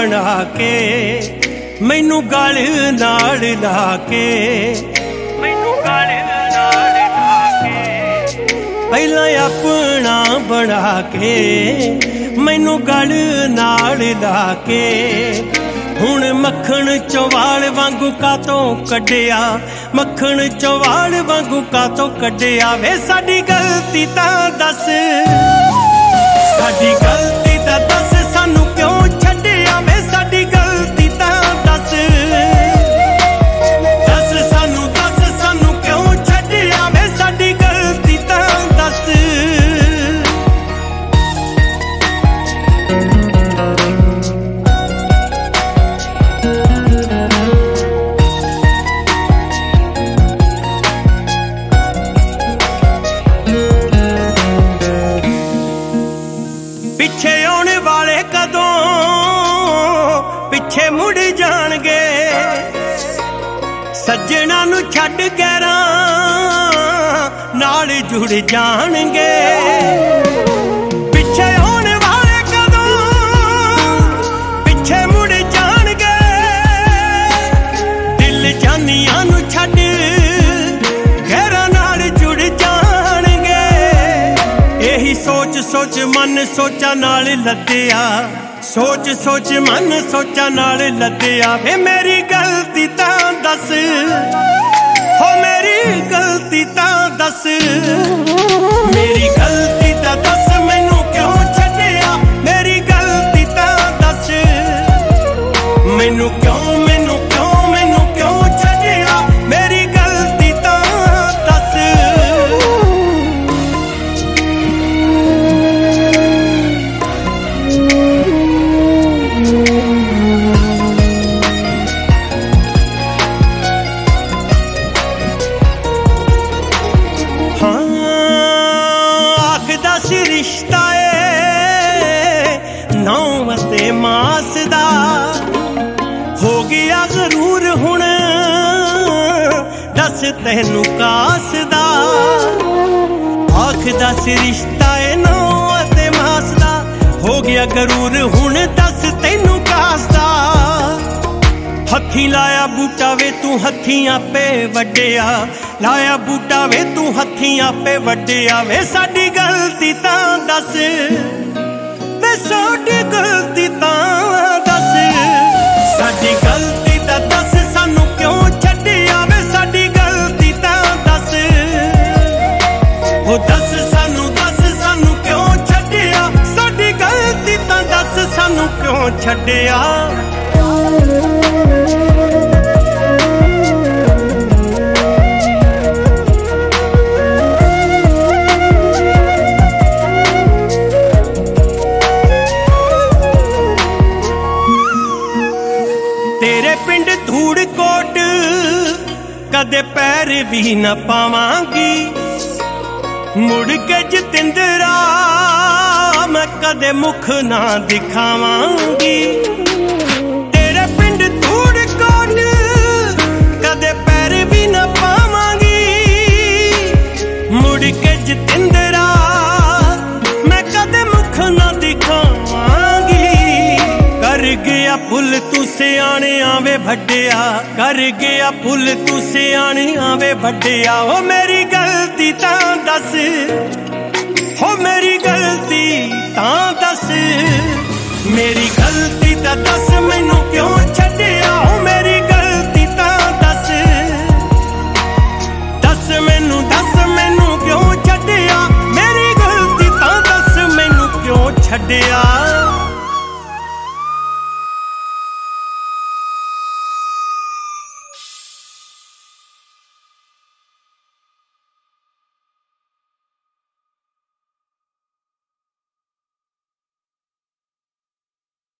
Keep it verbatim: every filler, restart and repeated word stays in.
बना के मैनू गल नाल ला के मैनू गल नाल ला के पहला अपना बना के मैनू गल नाल ला के हुण मक्खण चौवाल वांगू कातों कड्डिया मक्खण चौवाल वांगू कातों कड्डिया वे साडी गलती तां दस साडी गलती तां दस सानू क्यों छड्डिया वे साडी गलती तां दस दस सानू दस सानू क्यों छड्डिया वे साडी गलती तां दस पिछे आने वाले कदों पिछे मुड़ जाणगे सज्जना नू छड्ड गैरां नाल जुड़ जाणगे पिछे आने वाले कदों पिछे मुड़ जाणगे दिल जानियां नू छड्ड गैरां नाल जुड़ जाणगे यही सोच सोच मन सोचा नाल लद्दिया सोच सोच मन सोचा नाल लद्दिया वे मेरी गलती तां दस हो मेरी गलती तां दस मेरी गलती तां दस मैनू क्यों छड्डिया मेरी गलती तां दस मैनू क्यों मैनू क्यों मैनू क्यों छड्डिया मेरी गलती तां दस रिश्ता ए नौ ते मास दा हो गया जरूर हुण दस तैनू कास दा आख दस रिश्ता ए नौ ते मास दा हो गया गरूर हुण दस तैनू कास दा हथी लाया बूटा वे तू हथी आपे वड्डिया लाया बूटा वे तू हथी आपे वड्डिया वे साडी गलती तां दस वे साडी गलती तां दस साडी गलती तां दस सानू क्यों छड्डिया वे साडी गलती तां दस ओ दस सानू दस सानू क्यों छड्डिया साडी गलती तां दस सानू क्यों छड्डिया तेरे पिंड धूड़कोट कदे पैर भी न पावांगी मुड़ के जतिंदरा मैं कदे मुख ना दिखावांगी तेरे पिंड धूड़कोट कदे पैर भी न पावांगी मुड़ के जतिंदरा मैं कदे मुख ना दिखावांगी कर गया पुल तू सियाने आवे भड्डिया कर गया पुल तू सियाने आवे भड्डिया ओ मेरी गलती तां दस हो मेरी गलती तां दस मेरी गलती तां दस मैनू क्यों छड्डिया ओ मेरी गलती तां दस दस मैनू दस मैनू क्यों छड्डिया मेरी गलती तां दस मैनू क्यों छड्डिया